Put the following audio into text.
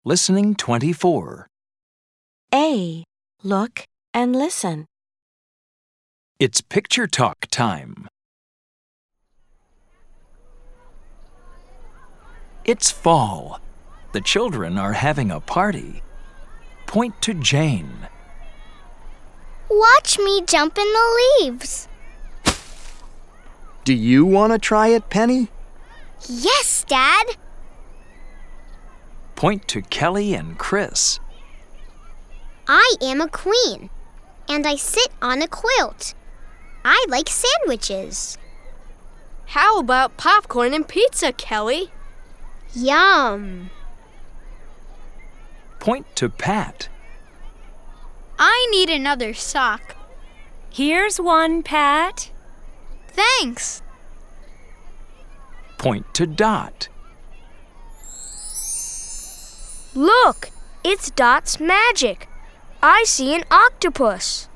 Listening 24. A. Look and listen. It's picture talk time. It's fall. The children are having a party. Point to Jane. Watch me jump in the leaves. Do you want to try it, Penny? Yes, Dad. Point to Kelly and Chris. I am a queen, and I sit on a quilt. I like sandwiches. How about popcorn and pizza, Kelly? Yum. Point to Pat. I need another sock. Here's one, Pat. Thanks. Point to Dot. Look, it's Dot's magic. I see an octopus.